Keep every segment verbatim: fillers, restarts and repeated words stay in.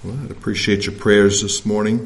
Well, I'd appreciate your prayers this morning.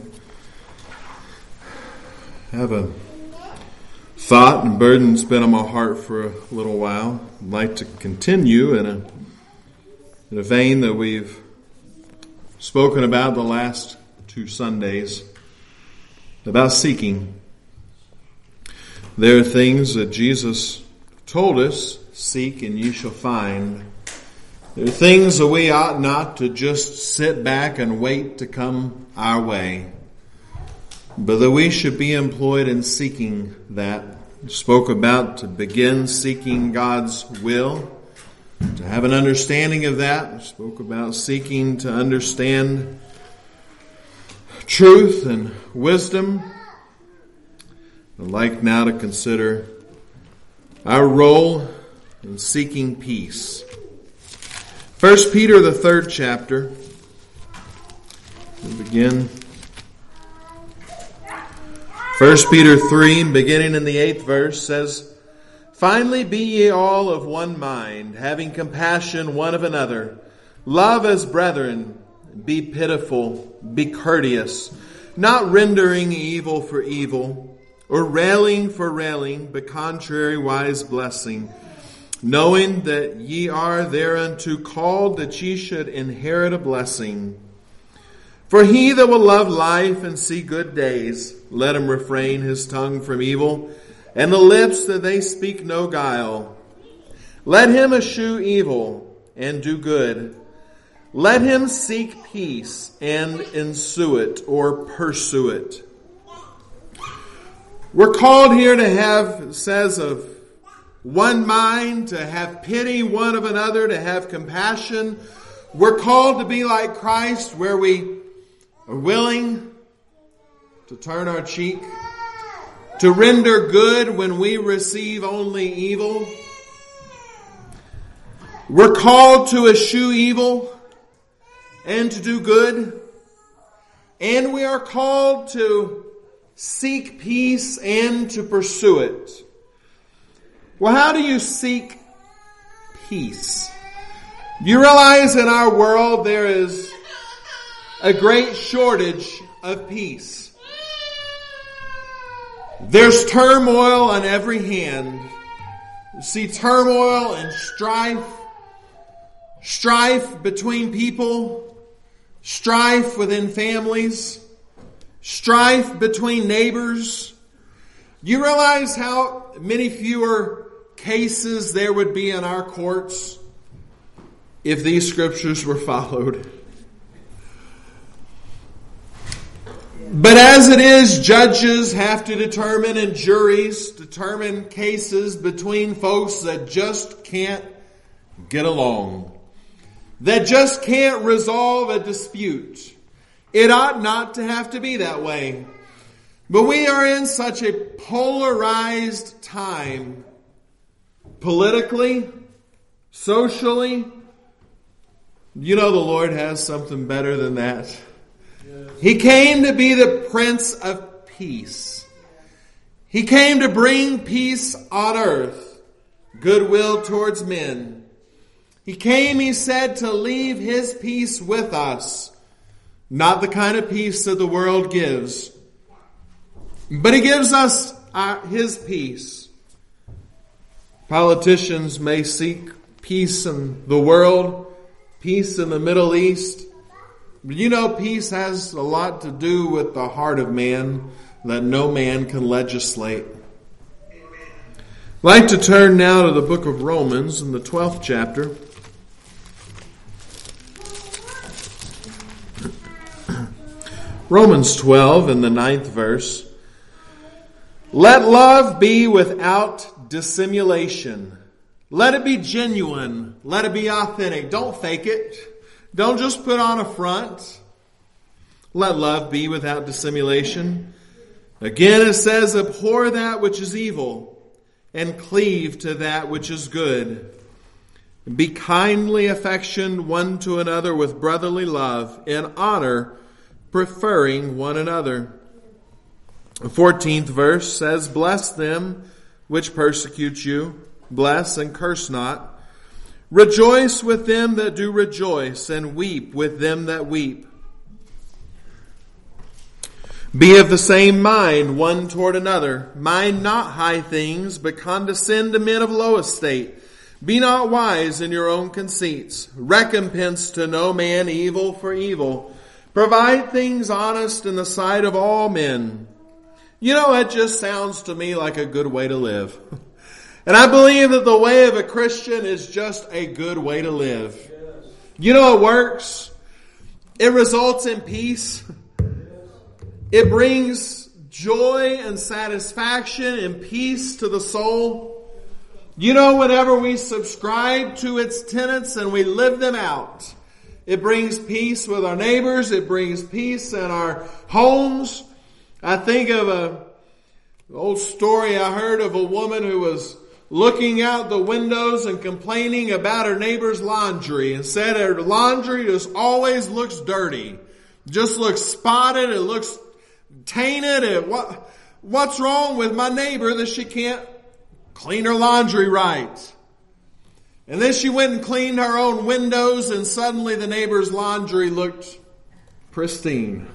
I have a thought and burden that's been on my heart for a little while. I'd like to continue in a, in a vein that we've spoken about the last two Sundays, about seeking. There are things that Jesus told us, seek and ye shall find. There are things that we ought not to just sit back and wait to come our way, but that we should be employed in seeking that. We spoke about to begin seeking God's will, to have an understanding of that. We spoke about seeking to understand truth and wisdom. I'd like now to consider our role in seeking peace. First Peter, the third chapter. We begin. First Peter three, beginning in the eighth verse, says, "Finally be ye all of one mind, having compassion one of another. Love as brethren, be pitiful, be courteous, not rendering evil for evil, or railing for railing, but contrariwise blessing, knowing that ye are thereunto called, that ye should inherit a blessing. For he that will love life and see good days, let him refrain his tongue from evil, and the lips that they speak no guile. Let him eschew evil, and do good. Let him seek peace, and ensue it, or pursue it." We're called here to have, it says, of one mind, to have pity one of another, to have compassion. We're called to be like Christ, where we are willing to turn our cheek, to render good when we receive only evil. We're called to eschew evil and to do good. And we are called to seek peace and to pursue it. Well, how do you seek peace? You realize in our world there is a great shortage of peace. There's turmoil on every hand. You see turmoil and strife, strife between people, strife within families, strife between neighbors. You realize how many fewer cases there would be in our courts if these scriptures were followed? But as it is, judges have to determine, and juries determine cases between folks that just can't get along, that just can't resolve a dispute. It ought not to have to be that way. But we are in such a polarized time, politically, socially. You know the Lord has something better than that. Yes. He came to be the Prince of Peace. He came to bring peace on earth, goodwill towards men. He came, he said, to leave his peace with us. Not the kind of peace that the world gives, but he gives us our, his peace. Politicians may seek peace in the world, peace in the Middle East. But you know, peace has a lot to do with the heart of man that no man can legislate. I'd like to turn now to the book of Romans in the twelfth chapter. Romans twelve in the ninth verse. "Let love be without dissimulation." Let it be genuine. Let it be authentic. Don't fake it. Don't just put on a front. Let love be without dissimulation. Again it says, "Abhor that which is evil, and cleave to that which is good. Be kindly affectioned one to another with brotherly love, in honor, preferring one another." The fourteenth verse says, "Bless them which persecute you. Bless and curse not. Rejoice with them that do rejoice, and weep with them that weep. Be of the same mind one toward another. Mind not high things, but condescend to men of low estate. Be not wise in your own conceits. Recompense to no man evil for evil. Provide things honest in the sight of all men. You know, it just sounds to me like a good way to live. And I believe that the way of a Christian is just a good way to live. You know, it works. It results in peace. It brings joy and satisfaction and peace to the soul. You know, whenever we subscribe to its tenets and we live them out, it brings peace with our neighbors. It brings peace in our homes. I think of a old story I heard of a woman who was looking out the windows and complaining about her neighbor's laundry and said her laundry just always looks dirty. Just looks spotted. It looks tainted. It, what, what's wrong with my neighbor that she can't clean her laundry right? And then she went and cleaned her own windows, and suddenly the neighbor's laundry looked pristine.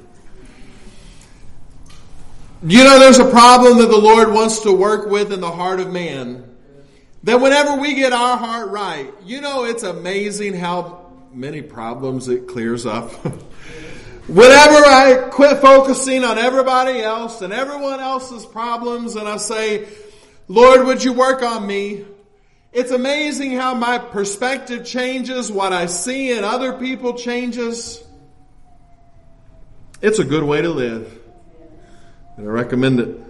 You know, there's a problem that the Lord wants to work with in the heart of man. That whenever we get our heart right, you know, it's amazing how many problems it clears up. Whenever I quit focusing on everybody else and everyone else's problems and I say, Lord, would you work on me? It's amazing how my perspective changes, what I see in other people changes. It's a good way to live. And I recommend it.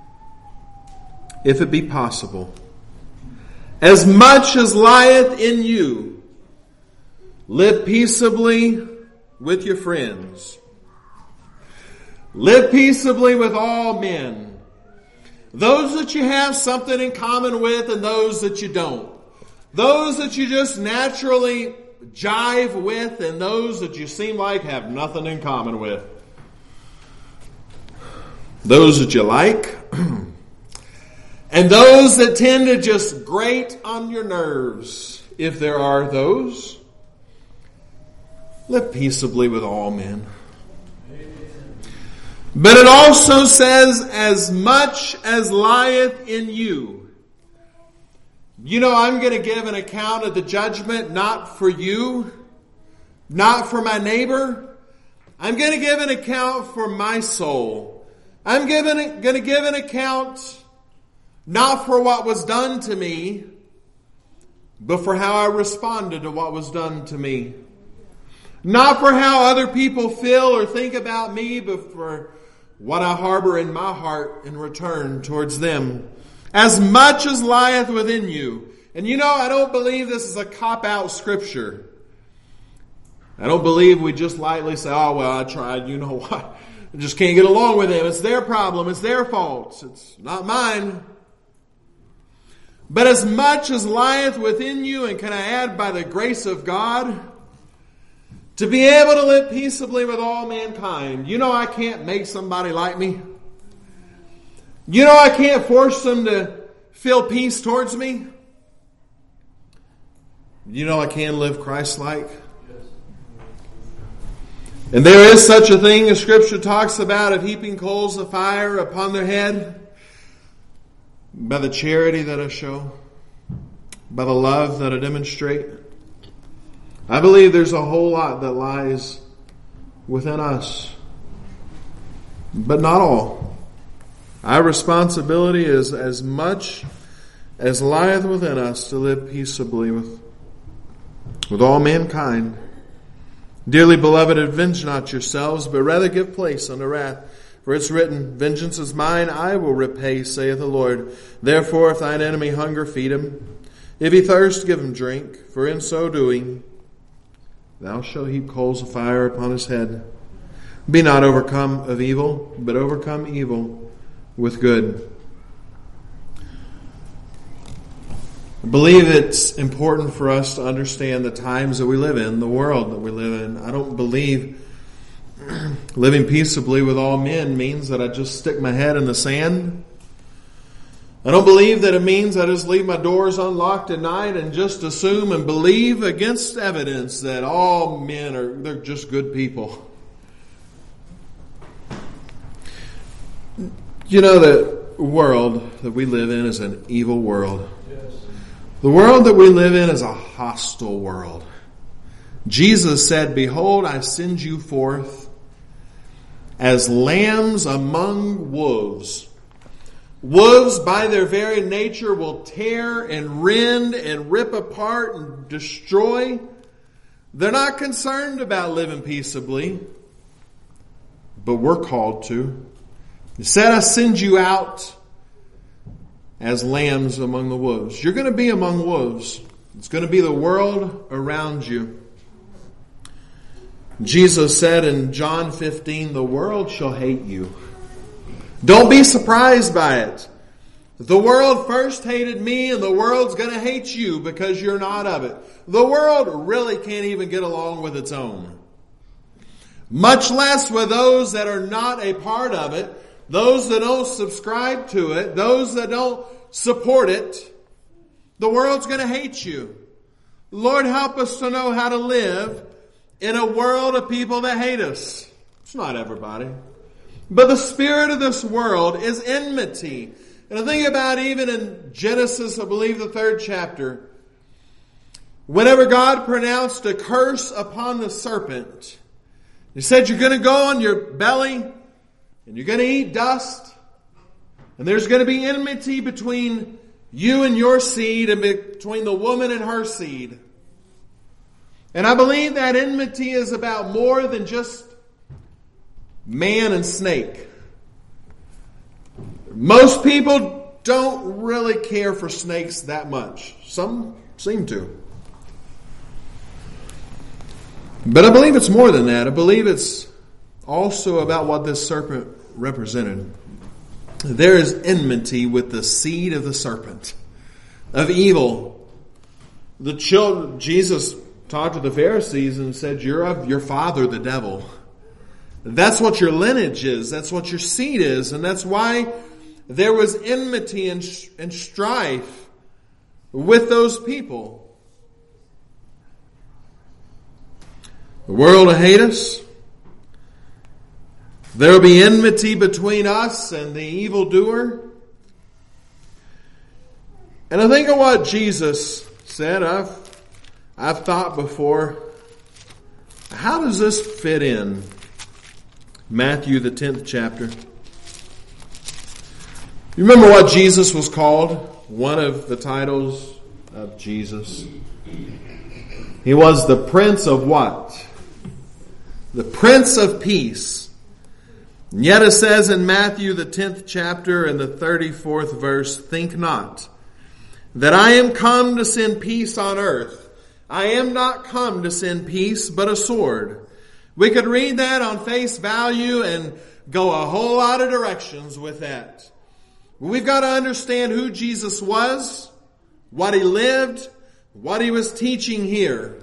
If it be possible. As much as lieth in you, live peaceably with your friends. Live peaceably with all men. Those that you have something in common with and those that you don't. Those that you just naturally jive with and those that you seem like have nothing in common with. Those that you like. And those that tend to just grate on your nerves, if there are those. Live peaceably with all men. But it also says, as much as lieth in you. You know, I'm going to give an account of the judgment, not for you, not for my neighbor. I'm going to give an account for my soul. I'm giving, going to give an account not for what was done to me, but for how I responded to what was done to me. Not for how other people feel or think about me, but for what I harbor in my heart in return towards them. As much as lieth within you. And you know, I don't believe this is a cop-out scripture. I don't believe we just lightly say, oh, well, I tried, you know what? I just can't get along with them. It's their problem. It's their fault. It's not mine. But as much as lieth within you, and can I add by the grace of God, to be able to live peaceably with all mankind. You know, I can't make somebody like me. You know, I can't force them to feel peace towards me. You know, I can live Christ-like. And there is such a thing as Scripture talks about, of heaping coals of fire upon their head. By the charity that I show. By the love that I demonstrate. I believe there's a whole lot that lies within us. But not all. Our responsibility is as much as lieth within us to live peaceably with, with all mankind. Dearly beloved, avenge not yourselves, but rather give place unto wrath. For it's written, vengeance is mine, I will repay, saith the Lord. Therefore, if thine enemy hunger, feed him. If he thirst, give him drink. For in so doing, thou shalt heap coals of fire upon his head. Be not overcome of evil, but overcome evil with good. I believe it's important for us to understand the times that we live in, the world that we live in. I don't believe living peaceably with all men means that I just stick my head in the sand. I don't believe that it means I just leave my doors unlocked at night and just assume and believe against evidence that all men are, they're just good people. You know, the world that we live in is an evil world. The world that we live in is a hostile world. Jesus said, "Behold, I send you forth as lambs among wolves." Wolves, by their very nature, will tear and rend and rip apart and destroy. They're not concerned about living peaceably, but we're called to. He said, "I send you out as lambs among the wolves." You're going to be among wolves. It's going to be the world around you. Jesus said in John fifteen, "The world shall hate you." Don't be surprised by it. The world first hated me, and the world's going to hate you because you're not of it. The world really can't even get along with its own. Much less with those that are not a part of it, those that don't subscribe to it, those that don't support it. The world's going to hate you. Lord, help us to know how to live in a world of people that hate us. It's not everybody. But the spirit of this world is enmity. And I think about even in Genesis, I believe the third chapter, whenever God pronounced a curse upon the serpent, He said, "You're going to go on your belly and you're going to eat dust. And there's going to be enmity between you and your seed and between the woman and her seed." And I believe that enmity is about more than just man and snake. Most people don't really care for snakes that much. Some seem to. But I believe it's more than that. I believe it's also about what this serpent represented. There is enmity with the seed of the serpent, of evil. The children, Jesus talked to the Pharisees and said, "You're of your father, the devil." That's what your lineage is. That's what your seed is. And that's why there was enmity and, and strife with those people. The world will hate us. There will be enmity between us and the evildoer. And I think of what Jesus said. I've, I've thought before, how does this fit in? Matthew, the tenth chapter. You remember what Jesus was called? One of the titles of Jesus. He was the Prince of what? The Prince of Peace. And yet it says in Matthew, the tenth chapter and the thirty-fourth verse, "Think not that I am come to send peace on earth. I am not come to send peace, but a sword." We could read that on face value and go a whole lot of directions with that. We've got to understand who Jesus was, what He lived, what He was teaching here.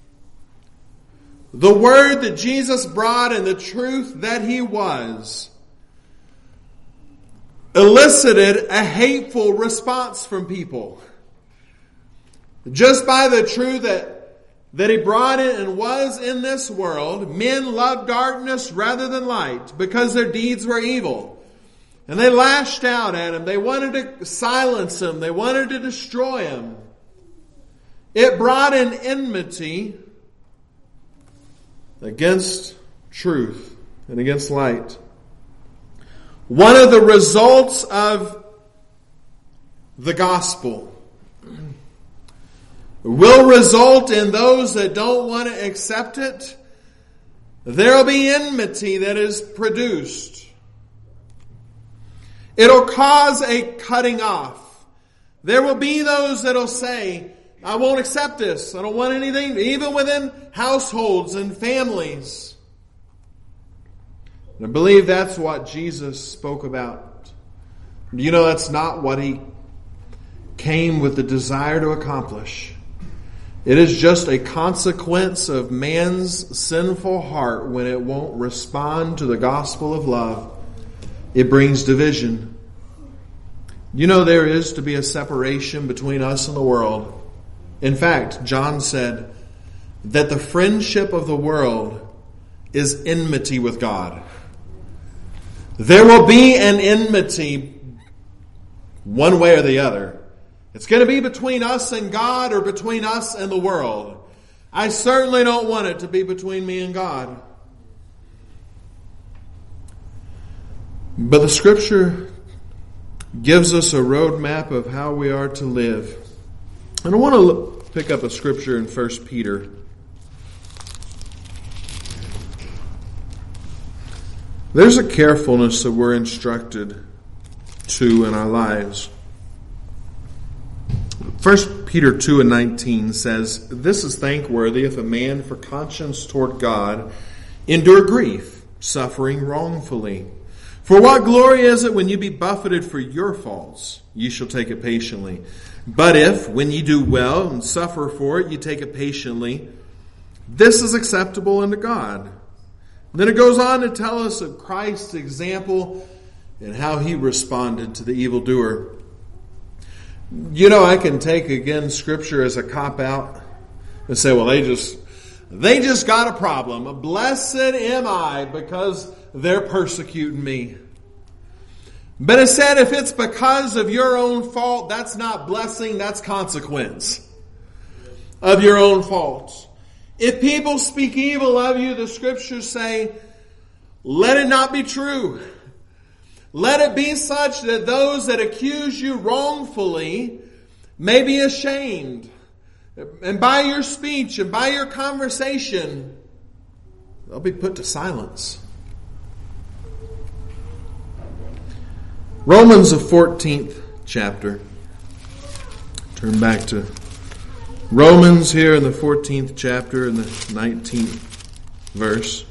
The word that Jesus brought and the truth that He was elicited a hateful response from people. Just by the truth that that He brought in and was in this world, men loved darkness rather than light because their deeds were evil. And they lashed out at Him. They wanted to silence Him. They wanted to destroy Him. It brought in enmity against truth and against light. One of the results of the gospel will result in those that don't want to accept it. There will be enmity that is produced. It'll cause a cutting off. There will be those that will say, "I won't accept this. I don't want anything," even within households and families. And I believe that's what Jesus spoke about. You know, that's not what He came with the desire to accomplish. It is just a consequence of man's sinful heart when it won't respond to the gospel of love. It brings division. You know, there is to be a separation between us and the world. In fact, John said that the friendship of the world is enmity with God. There will be an enmity one way or the other. It's going to be between us and God or between us and the world. I certainly don't want it to be between me and God. But the Scripture gives us a roadmap of how we are to live. And I want to look, pick up a scripture in First Peter. There's a carefulness that we're instructed to in our lives. First Peter two and nineteen says, "This is thankworthy if a man for conscience toward God endure grief, suffering wrongfully. For what glory is it when you be buffeted for your faults? Ye shall take it patiently. But if, when ye do well and suffer for it, ye take it patiently, this is acceptable unto God." Then it goes on to tell us of Christ's example and how he responded to the evildoer. You know, I can take, again, Scripture as a cop-out and say, well, they just, they just got a problem. Blessed am I because they're persecuting me. But it said if it's because of your own fault, that's not blessing, that's consequence of your own faults. If people speak evil of you, the Scriptures say, let it not be true. Let it be such that those that accuse you wrongfully may be ashamed. And by your speech and by your conversation, they'll be put to silence. Romans, the fourteenth chapter. Turn back to Romans here in the fourteenth chapter in the nineteenth verse.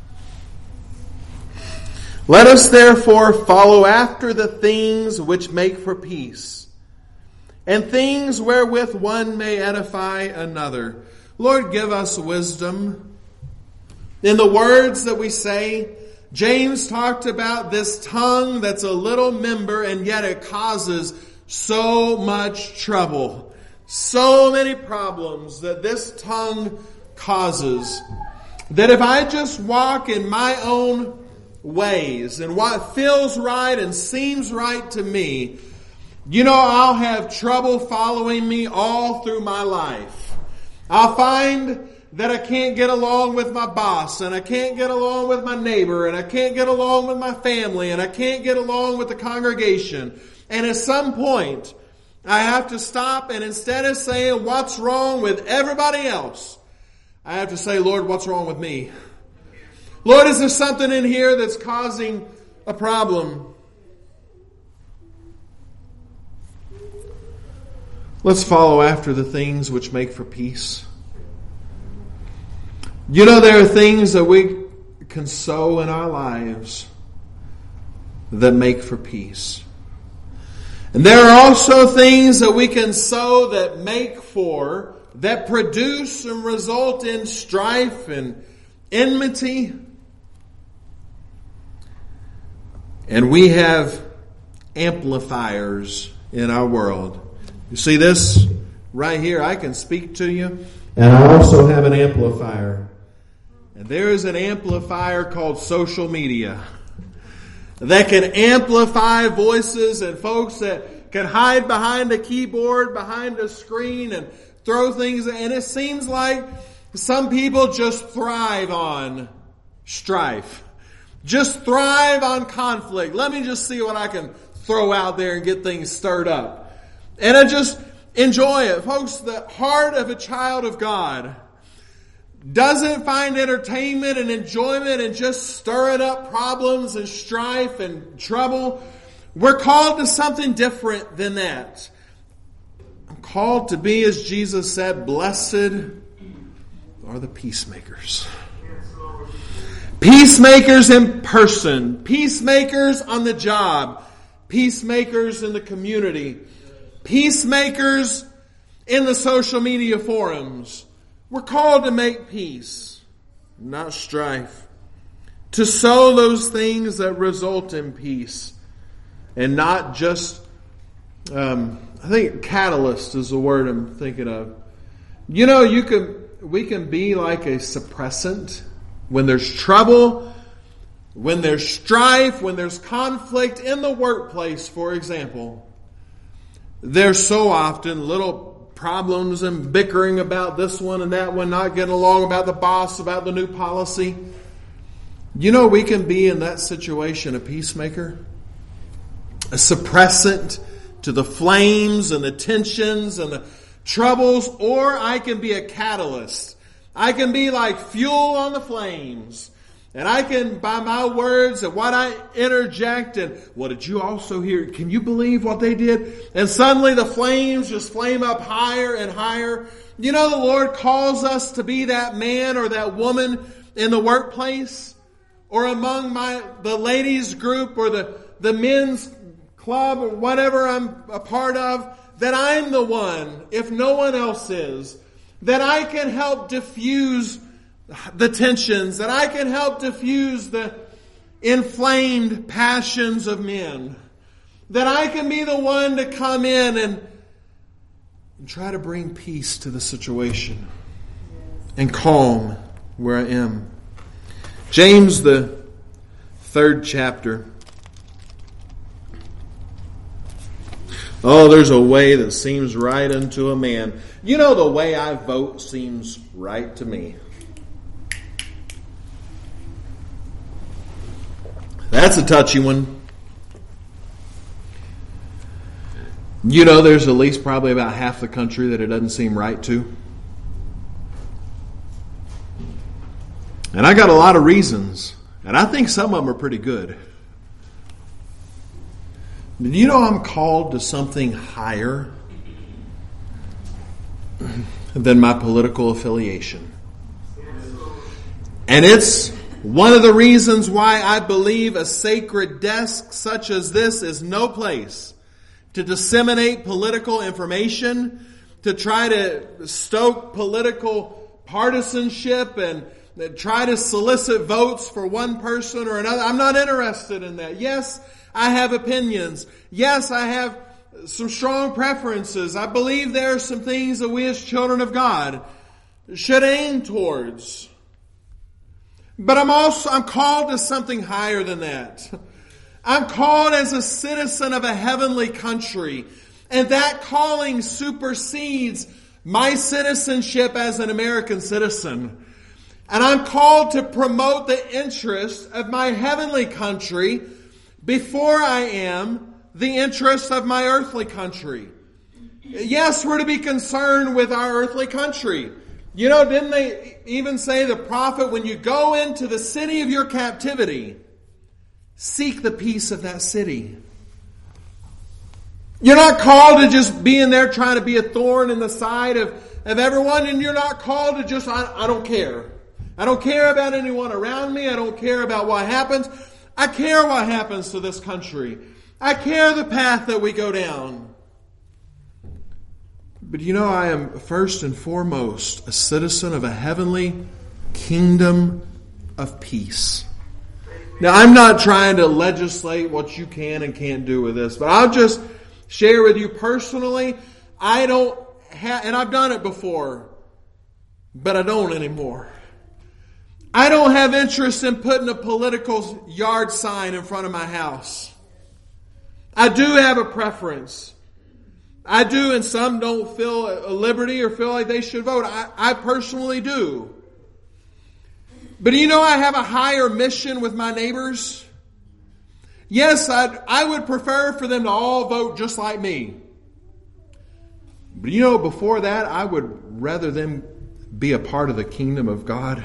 "Let us therefore follow after the things which make for peace, and things wherewith one may edify another." Lord, give us wisdom in the words that we say. James talked about this tongue that's a little member, and yet it causes so much trouble. So many problems that this tongue causes. That if I just walk in my own ways and what feels right and seems right to me, you know, I'll have trouble following me all through my life. I'll find that I can't get along with my boss, and I can't get along with my neighbor, and I can't get along with my family, and I can't get along with the congregation. And at some point, I have to stop, and instead of saying what's wrong with everybody else, I have to say, Lord, what's wrong with me? Lord, is there something in here that's causing a problem? Let's follow after the things which make for peace. You know, there are things that we can sow in our lives that make for peace. And there are also things that we can sow that make for, that produce and result in strife and enmity. And we have amplifiers in our world. You see this right here? I can speak to you, and I also have an amplifier. And there is an amplifier called social media that can amplify voices, and folks that can hide behind a keyboard, behind a screen, and throw things. And it seems like some people just thrive on strife. Just thrive on conflict. Let me just see what I can throw out there and get things stirred up. And I just enjoy it. Folks, the heart of a child of God doesn't find entertainment and enjoyment and just stirring up problems and strife and trouble. We're called to something different than that. I'm called to be, as Jesus said, blessed are the peacemakers. Peacemakers in person. Peacemakers on the job. Peacemakers in the community. Peacemakers in the social media forums. We're called to make peace, not strife. To sow those things that result in peace. And not just, um, I think catalyst is the word I'm thinking of. You know, you can, we can be like a suppressant. When there's trouble, when there's strife, when there's conflict in the workplace, for example, there's so often little problems and bickering about this one and that one, not getting along about the boss, about the new policy. You know, we can be in that situation a peacemaker, a suppressant to the flames and the tensions and the troubles, or I can be a catalyst. I can be like fuel on the flames. And I can, by my words and what I interject, and what did you also hear? Can you believe what they did? And suddenly the flames just flame up higher and higher. You know, the Lord calls us to be that man or that woman in the workplace, or among my the ladies group or the, the men's club or whatever I'm a part of, that I'm the one, if no one else is, that I can help diffuse the tensions, that I can help diffuse the inflamed passions of men, that I can be the one to come in and, and try to bring peace to the situation and calm where I am. James, the third chapter. Oh, there's a way that seems right unto a man. You know, the way I vote seems right to me. That's a touchy one. You know, there's at least probably about half the country that it doesn't seem right to. And I got a lot of reasons. And I think some of them are pretty good. But you know, I'm called to something higher than my political affiliation. And it's one of the reasons why I believe a sacred desk such as this is no place to disseminate political information, to try to stoke political partisanship and try to solicit votes for one person or another. I'm not interested in that. Yes, I have opinions. Yes, I have some strong preferences. I believe there are some things that we as children of God should aim towards. But I'm also, I'm called to something higher than that. I'm called as a citizen of a heavenly country. And that calling supersedes my citizenship as an American citizen. And I'm called to promote the interests of my heavenly country before I am the interests of my earthly country. Yes, we're to be concerned with our earthly country. You know, didn't they even say, the prophet, when you go into the city of your captivity, seek the peace of that city. You're not called to just be in there trying to be a thorn in the side of, of everyone, and you're not called to just, I, I don't care. I don't care about anyone around me. I don't care about what happens. I care what happens to this country. I care the path that we go down. But you know, I am first and foremost a citizen of a heavenly kingdom of peace. Now, I'm not trying to legislate what you can and can't do with this, but I'll just share with you personally. I don't have, and I've done it before, but I don't anymore. I don't have interest in putting a political yard sign in front of my house. I do have a preference. I do, and some don't feel a liberty or feel like they should vote. I, I personally do. But you know, I have a higher mission with my neighbors. Yes, I'd, I would prefer for them to all vote just like me. But you know, before that, I would rather them be a part of the kingdom of God.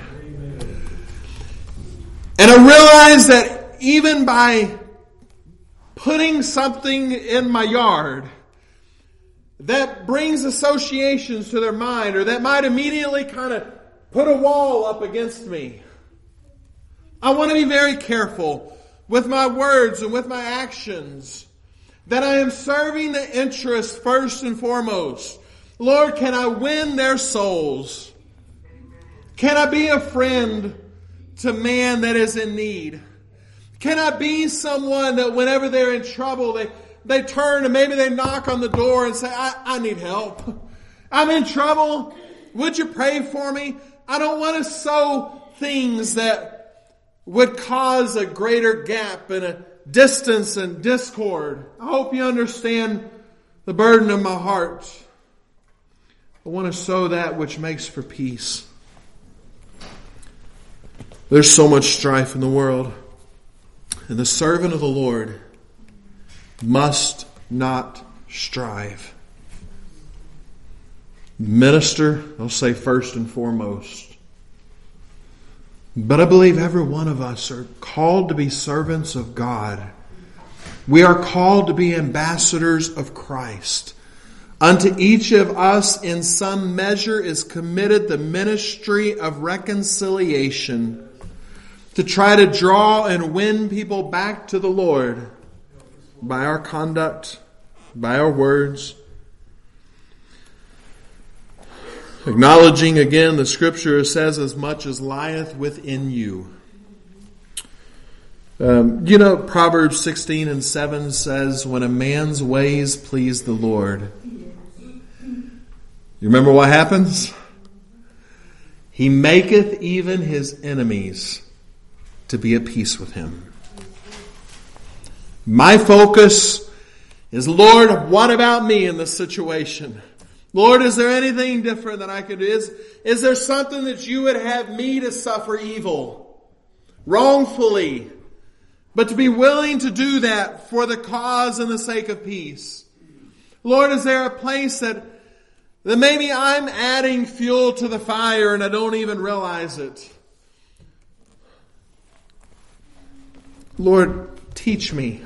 And I realize that even by putting something in my yard that brings associations to their mind, or that might immediately kind of put a wall up against me, I want to be very careful with my words and with my actions, that I am serving the interests first and foremost. Lord, can I win their souls? Can I be a friend to man that is in need? Can I be someone that whenever they're in trouble, they, they turn and maybe they knock on the door and say, I, I need help. I'm in trouble. Would you pray for me? I don't want to sow things that would cause a greater gap and a distance and discord. I hope you understand the burden of my heart. I want to sow that which makes for peace. There's so much strife in the world. And the servant of the Lord must not strive. Minister, I'll say first and foremost. But I believe every one of us are called to be servants of God. We are called to be ambassadors of Christ. Unto each of us in some measure is committed the ministry of reconciliation, to try to draw and win people back to the Lord by our conduct, by our words. Acknowledging again, the Scripture says, as much as lieth within you. Um, you know, Proverbs sixteen and seven says, when a man's ways please the Lord. You remember what happens? He maketh even his enemies to be at peace with him. My focus is, Lord, what about me in this situation? Lord, is there anything different that I could do? Is, is there something that you would have me to suffer evil, wrongfully, but to be willing to do that for the cause and the sake of peace? Lord, is there a place that, that maybe I'm adding fuel to the fire and I don't even realize it? Lord, teach me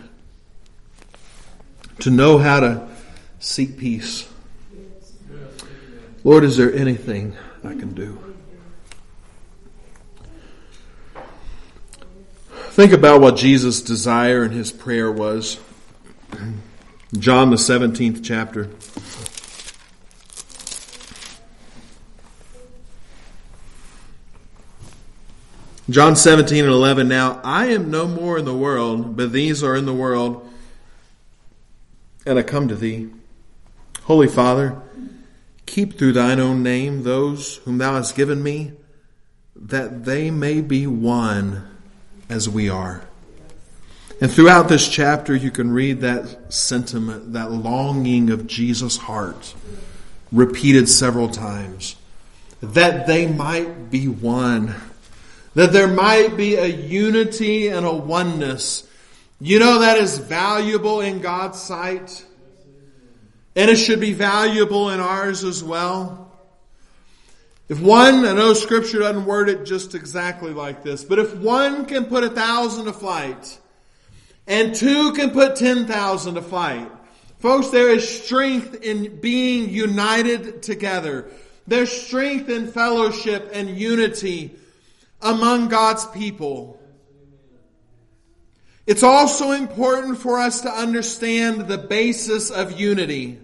to know how to seek peace. Lord, is there anything I can do? Think about what Jesus' desire in his prayer was. John the seventeenth chapter. John seventeen and eleven. Now, I am no more in the world, but these are in the world, and I come to thee. Holy Father, keep through thine own name those whom thou hast given me, that they may be one as we are. And throughout this chapter, you can read that sentiment, that longing of Jesus' heart, repeated several times. That they might be one. That there might be a unity and a oneness. You know, that is valuable in God's sight. And it should be valuable in ours as well. If one, I know Scripture doesn't word it just exactly like this, but if one can put a thousand to flight, and two can put ten thousand to flight, folks, there is strength in being united together. There's strength in fellowship and unity among God's people. It's also important for us to understand the basis of unity.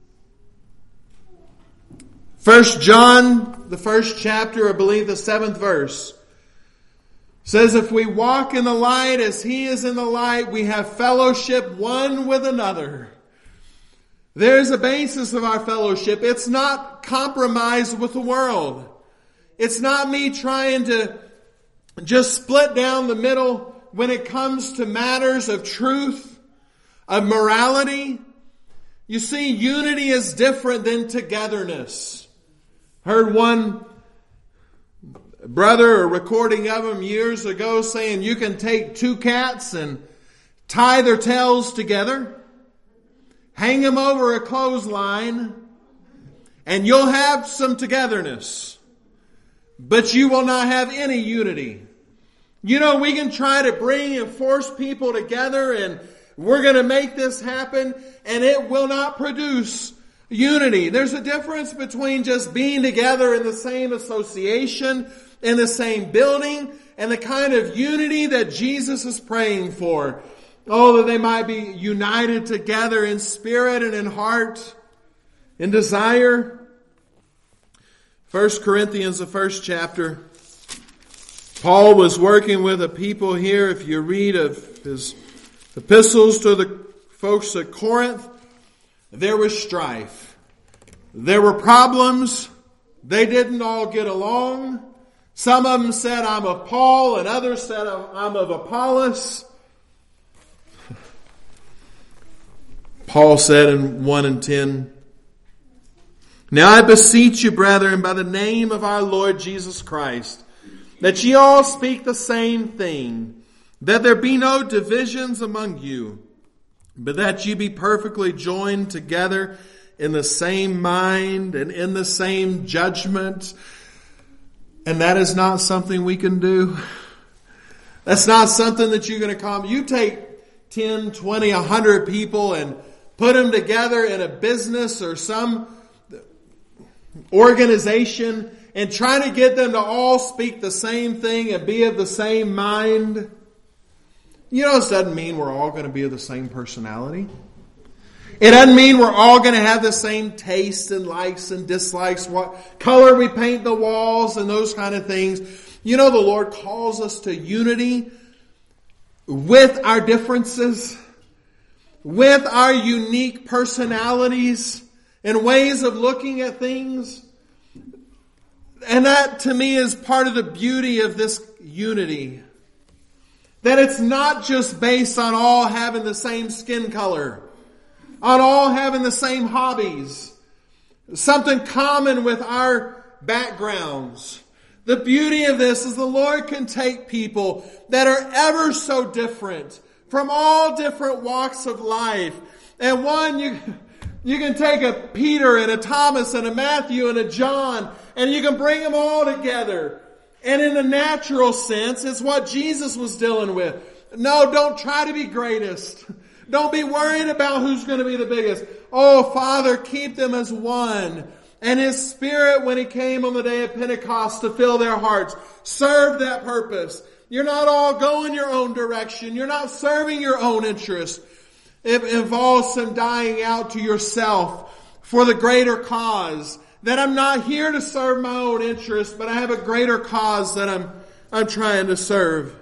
First John, the first chapter, I believe the seventh verse, says, if we walk in the light as He is in the light, we have fellowship one with another. There's a basis of our fellowship. It's not compromise with the world. It's not me trying to just split down the middle when it comes to matters of truth, of morality. You see, unity is different than togetherness. Heard one brother, a recording of him years ago, saying you can take two cats and tie their tails together, hang them over a clothesline, and you'll have some togetherness. But you will not have any unity. You know, we can try to bring and force people together and we're going to make this happen, and it will not produce unity. There's a difference between just being together in the same association, in the same building, and the kind of unity that Jesus is praying for. Oh, that they might be united together in spirit and in heart, in desire. First Corinthians, the first chapter. Paul was working with a people here. If you read of his epistles to the folks at Corinth, there was strife. There were problems. They didn't all get along. Some of them said, I'm of Paul, and others said, I'm of Apollos. Paul said in one and ten, Now I beseech you, brethren, by the name of our Lord Jesus Christ, that ye all speak the same thing, that there be no divisions among you, but that ye be perfectly joined together in the same mind and in the same judgment. And that is not something we can do. That's not something that you're going to come. You take ten, twenty, one hundred people and put them together in a business or some organization and try to get them to all speak the same thing and be of the same mind. You know, this doesn't mean we're all going to be of the same personality. It doesn't mean we're all going to have the same taste and likes and dislikes, what color we paint the walls and those kind of things. You know, the Lord calls us to unity with our differences, with our unique personalities and ways of looking at things. And that to me is part of the beauty of this unity. That it's not just based on all having the same skin color, on all having the same hobbies, something common with our backgrounds. The beauty of this is the Lord can take people that are ever so different from all different walks of life. And one, you, you can take a Peter and a Thomas and a Matthew and a John, and you can bring them all together. And in a natural sense, it's what Jesus was dealing with. No, don't try to be greatest. Don't be worried about who's going to be the biggest. Oh, Father, keep them as one. And His Spirit, when He came on the day of Pentecost to fill their hearts, served that purpose. You're not all going your own direction. You're not serving your own interests. It involves some dying out to yourself for the greater cause. That I'm not here to serve my own interests, but I have a greater cause that I'm, I'm trying to serve.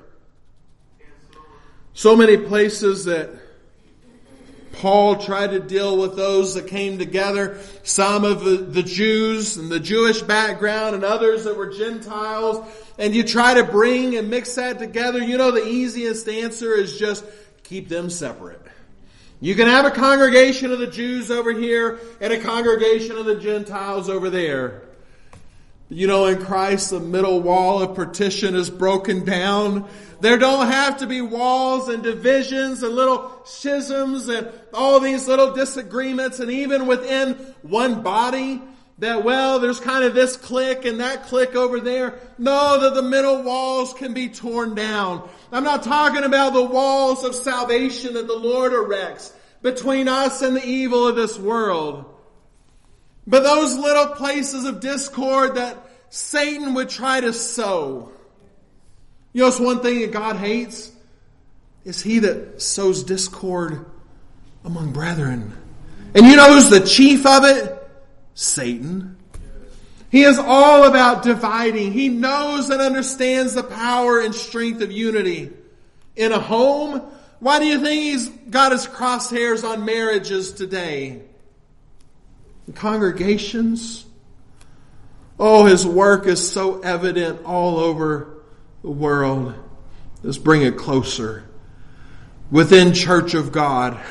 So many places that Paul tried to deal with those that came together, some of the, the Jews and the Jewish background and others that were Gentiles, and you try to bring and mix that together. You know, the easiest answer is just keep them separate. You can have a congregation of the Jews over here and a congregation of the Gentiles over there. You know, in Christ, the middle wall of partition is broken down. There don't have to be walls and divisions and little schisms and all these little disagreements. And even within one body, that, well, there's kind of this clique and that clique over there. No, that the middle walls can be torn down. I'm not talking about the walls of salvation that the Lord erects between us and the evil of this world. But those little places of discord that Satan would try to sow. You know, it's one thing that God hates is he that sows discord among brethren. And you know who's the chief of it? Satan. He is all about dividing. He knows and understands the power and strength of unity. In a home, why do you think he's got his crosshairs on marriages today? In congregations, oh, his work is so evident all over the world. Let's bring it closer. Within Church of God,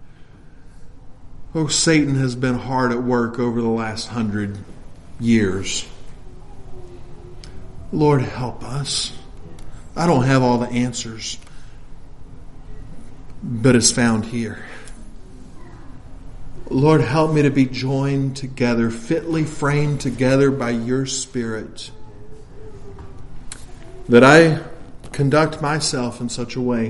oh, Satan has been hard at work over the last hundred years. Lord, help us. I don't have all the answers, but it's found here. Lord, help me to be joined together, fitly framed together by your Spirit, that I conduct myself in such a way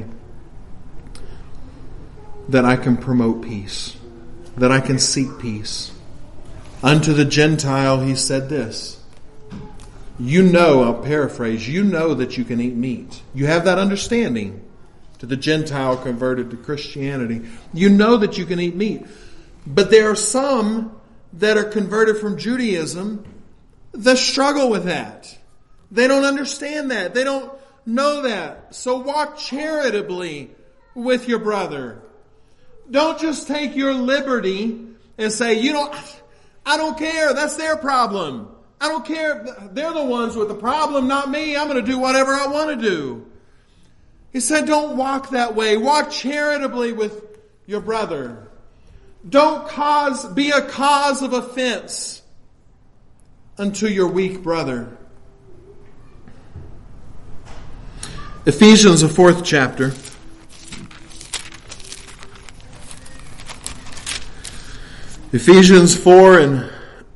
that I can promote peace, that I can seek peace. Unto the Gentile, he said this. You know, I'll paraphrase, you know that you can eat meat. You have that understanding. To the Gentile converted to Christianity, you know that you can eat meat. But there are some that are converted from Judaism that struggle with that. They don't understand that. They don't know that. So walk charitably with your brother. Don't just take your liberty and say, you know, I don't care. That's their problem. I don't care. They're the ones with the problem, not me. I'm going to do whatever I want to do. He said, don't walk that way. Walk charitably with your brother. Don't cause, be a cause of offense unto your weak brother. Ephesians, the fourth chapter. Ephesians four, and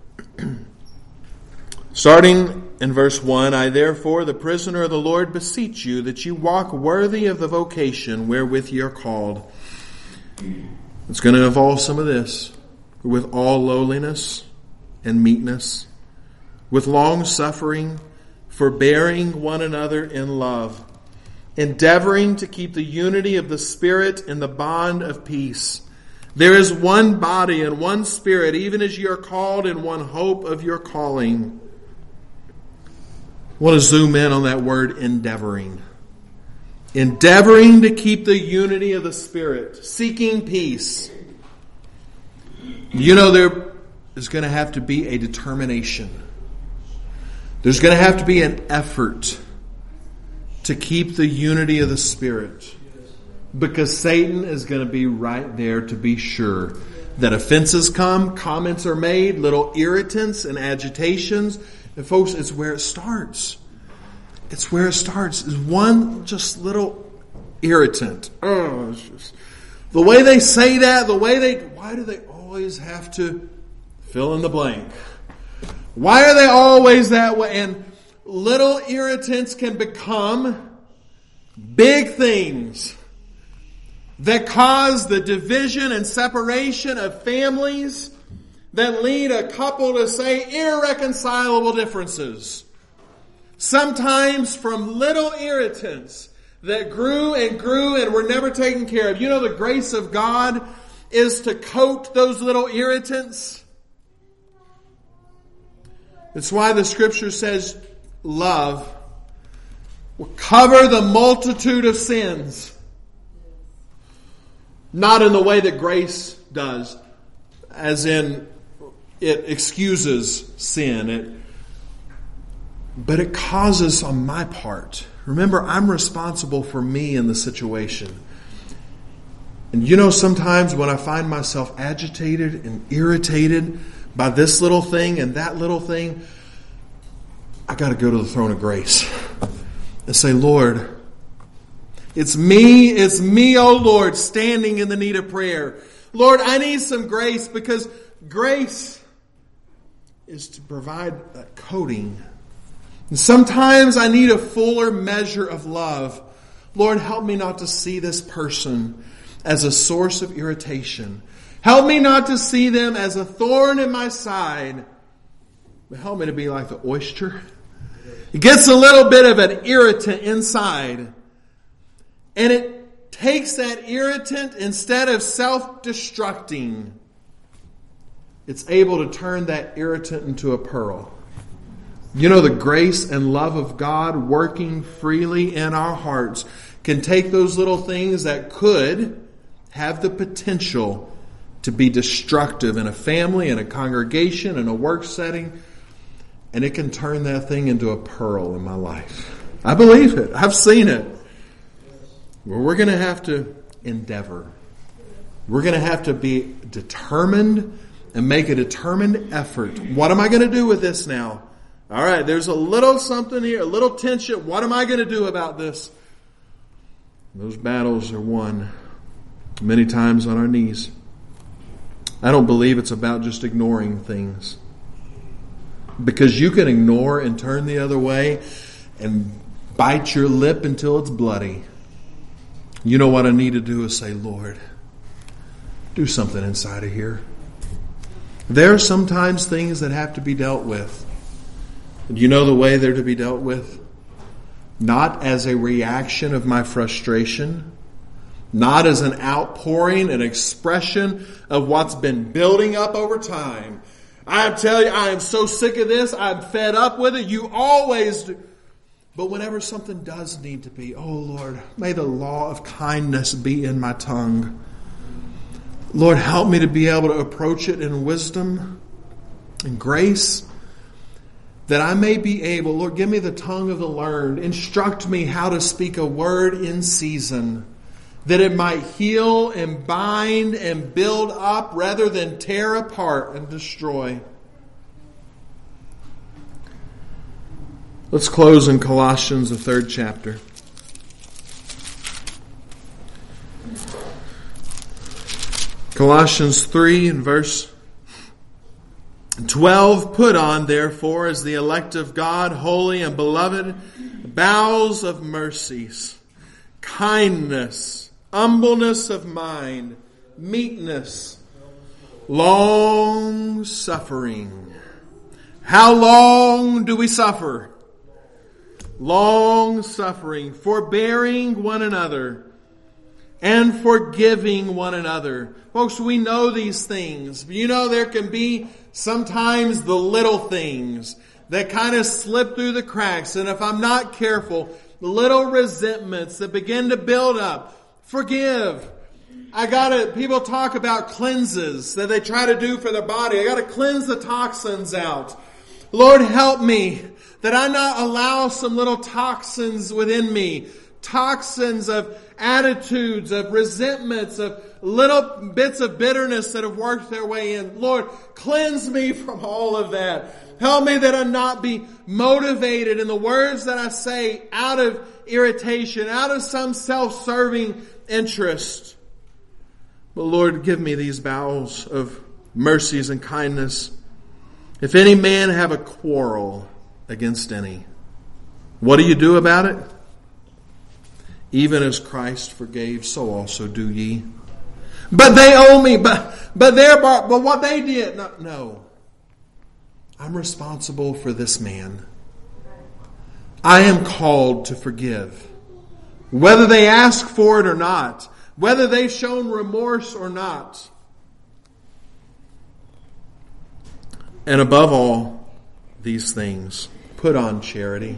starting in verse one, I therefore, the prisoner of the Lord, beseech you that you walk worthy of the vocation wherewith ye are called. It's going to involve some of this. With all lowliness and meekness, with long suffering, forbearing one another in love, endeavoring to keep the unity of the Spirit in the bond of peace. There is one body and one Spirit, even as ye are called in one hope of your calling. I want to zoom in on that word, endeavoring. Endeavoring to keep the unity of the Spirit, seeking peace. You know, there is going to have to be a determination. There's going to have to be an effort to keep the unity of the Spirit. Because Satan is going to be right there to be sure that offenses come, comments are made, little irritants and agitations. And folks, it's where it starts. It's where it starts. Is one just little irritant. Oh, it's just, the way they say that, the way they, why do they always have to fill in the blank? Why are they always that way? And little irritants can become big things that cause the division and separation of families, that lead a couple to say irreconcilable differences. Sometimes from little irritants that grew and grew and were never taken care of. You know, the grace of God is to coat those little irritants. It's why the Scripture says love will cover the multitude of sins. Not in the way that grace does, as in it excuses sin, it, but it causes on my part. Remember, I'm responsible for me in the situation. And you know, sometimes when I find myself agitated and irritated by this little thing and that little thing, I got to go to the throne of grace and say, Lord, it's me, it's me, oh Lord, standing in the need of prayer. Lord, I need some grace, because grace is to provide that coating. And sometimes I need a fuller measure of love. Lord, help me not to see this person as a source of irritation. Help me not to see them as a thorn in my side. But help me to be like the oyster. It gets a little bit of an irritant inside. And it takes that irritant, instead of self-destructing, it's able to turn that irritant into a pearl. You know, the grace and love of God working freely in our hearts can take those little things that could have the potential to be destructive in a family, in a congregation, in a work setting, and it can turn that thing into a pearl in my life. I believe it. I've seen it. Well, we're going to have to endeavor. We're going to have to be determined and make a determined effort. What am I going to do with this now? All right, there's a little something here, a little tension. What am I going to do about this? Those battles are won many times on our knees. I don't believe it's about just ignoring things. Because you can ignore and turn the other way and bite your lip until it's bloody. You know what I need to do is say, Lord, do something inside of here. There are sometimes things that have to be dealt with. And you know the way they're to be dealt with? Not as a reaction of my frustration. Not as an outpouring, an expression of what's been building up over time. I tell you, I am so sick of this. I'm fed up with it. You always do. But whenever something does need to be, oh Lord, may the law of kindness be in my tongue. Lord, help me to be able to approach it in wisdom and grace. that I may be able, Lord, give me the tongue of the learned. Instruct me how to speak a word in season, that it might heal and bind and build up rather than tear apart and destroy. Let's close in Colossians, the third chapter. Colossians three and verse twelve, put on, therefore, as the elect of God, holy and beloved, bowels of mercies, kindness, humbleness of mind, meekness, long suffering. How long do we suffer? Long suffering, forbearing one another, and forgiving one another. Folks, we know these things. You know, there can be sometimes the little things that kind of slip through the cracks. And if I'm not careful, the little resentments that begin to build up. Forgive. I gotta, people talk about cleanses that they try to do for their body. I gotta cleanse the toxins out. Lord, help me that I not allow some little toxins within me. Toxins of attitudes, of resentments, of little bits of bitterness that have worked their way in. Lord, cleanse me from all of that. Help me that I not be motivated in the words that I say out of irritation, out of some self-serving interest. But Lord, give me these bowels of mercies and kindness. If any man have a quarrel against any, what do you do about it? Even as Christ forgave, so also do ye. But they owe me, but but they're but what they did. No, no. I'm responsible for this man. I am called to forgive. Whether they ask for it or not. Whether they've shown remorse or not. And above all these things, put on charity.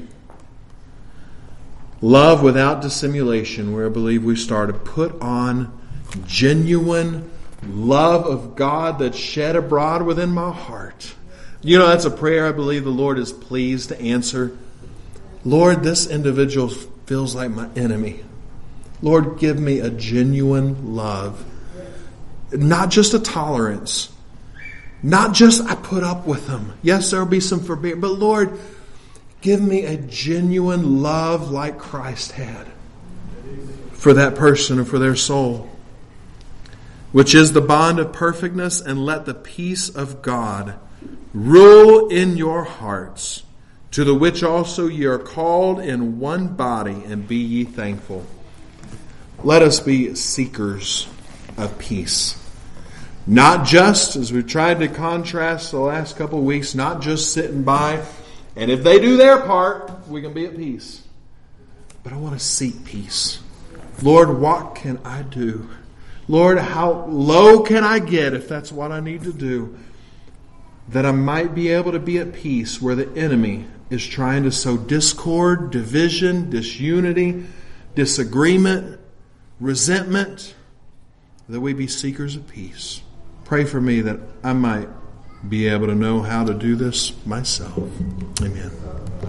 Love without dissimulation, where I believe we started. Put on genuine love of God that's shed abroad within my heart. You know, that's a prayer I believe the Lord is pleased to answer. Lord, this individual feels like my enemy. Lord, give me a genuine love. Not just a tolerance. Not just I put up with them. Yes, there will be some forbearance. But Lord, give me a genuine love like Christ had for that person and for their soul, which is the bond of perfectness, and let the peace of God rule in your hearts, to the which also ye are called in one body, and be ye thankful. Let us be seekers of peace. Not just, as we've tried to contrast the last couple of weeks, not just sitting by, and if they do their part, we can be at peace. But I want to seek peace. Lord, what can I do? Lord, how low can I get, if that's what I need to do, that I might be able to be at peace where the enemy is trying to sow discord, division, disunity, disagreement, resentment, that we be seekers of peace. Pray for me that I might be able to know how to do this myself. Amen.